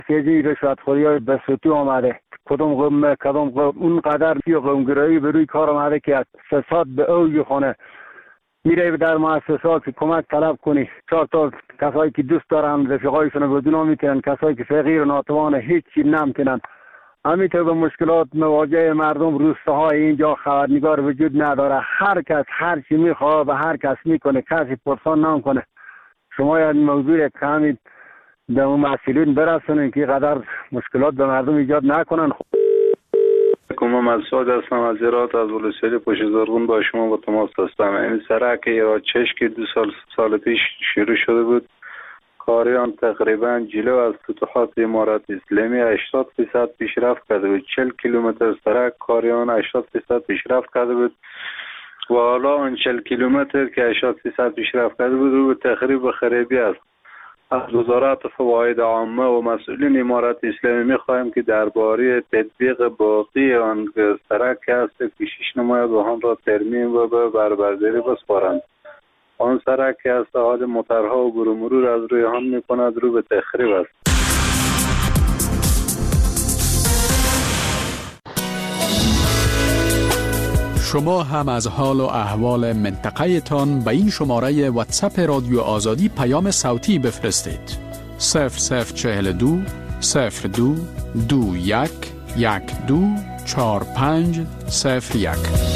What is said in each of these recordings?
سیجی رشوتخوری های بسوتی آمده، کدوم اون قدر قومگرایی به روی کار آمده که فساد به اوج خونه. میره در مؤسسات کمک طلب کنی، 4 تا کسایی که دوست دارن رفیقایشون رو بدون میتونن، کسایی که فقیر و ناتوان هیچی نمیتونن. همینطور به مشکلات مواجه مردم روستاهای اینجا خبرنگار وجود نداره. هر کس هر چی میخواد به هر کس میکنه، کسی پرسان نمیکنه. شما این موضوع کمی به اون مسئولین برسونین که قدر مشکلات به مردم ایجاد نکنن. من مسعود هستم از هرات، از ولسوالی پشت زرغون با شما با تماس هستم. این سرک ایرادچش که 2 سال پیش شروع شده بود، کاریان تقریبا جلو از فتوحات امارات اسلامی 80% پیشرفت کرده بود. 40 کیلومتر سرک کاریان 80% پیشرفت کرده بود و حالا اون 40 کیلومتر که 80% پیشرفت کرده بود رو به تخریب و خرابی است. از وزارت فواید عامه و مسئولین امارات اسلامی می‌خواهیم که درباره تطبیق باقی آن سرک است کوشش نماید و آن را ترمیم و به بربرداری بسپارند. آن سرک که از حال موترها و مرور از روی آن می‌کند رو به تخریب است. شما هم از حال و احوال منطقه تان به این شماره واتساپ رادیو آزادی پیام صوتی بفرستید. 0042 02 21 12 45 01.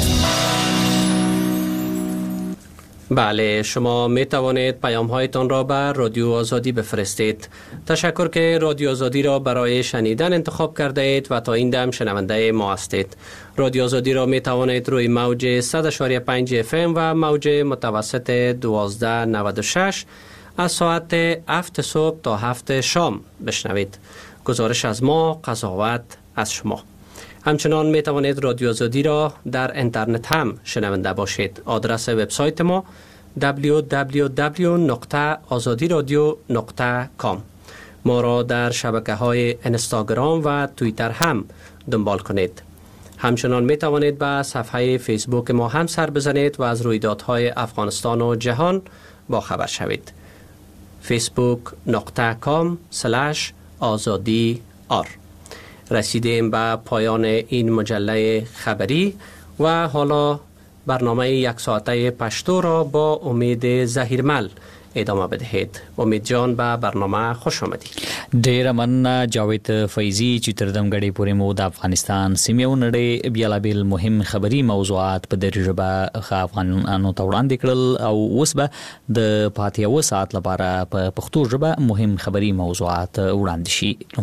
بله، شما می توانید پیام هایتان را به رادیو آزادی بفرستید. تشکر که رادیو آزادی را برای شنیدن انتخاب کرده اید و تا این دم شنونده ما هستید. رادیو آزادی را می توانید روی موج 100.5 FM و موج متوسط 1296 از ساعت 7 صبح تا 7 شام بشنوید. گزارش از ما، قضاوت از شما. همچنان می توانید رادیو آزادی را در اینترنت هم شنونده باشید. آدرس وبسایت ما www.azadiradio.com. ما را در شبکه‌های اینستاگرام و توییتر هم دنبال کنید. همچنان می توانید به صفحه فیسبوک ما هم سر بزنید و از رویدادهای افغانستان و جهان با خبر شوید. facebook.com/azadi.r. رسیدیم به پایان این مجله خبری و حالا برنامه 1 ساعته پشتو را با امید زهیرمل ادامه بدهید. امید جان، به برنامه خوش آمدید. ډیر مننه جاوید فیضی چې تر دمګړې پورې مو د افغانستان سیمې او نړۍ بیلابیل مهم خبري موضوعات په دری ژبه افغانانو ته وړاندې کړل او اوس به د پاتې یو ساعت لپاره په پښتو ژبه مهم خبري موضوعات وړاندې شي.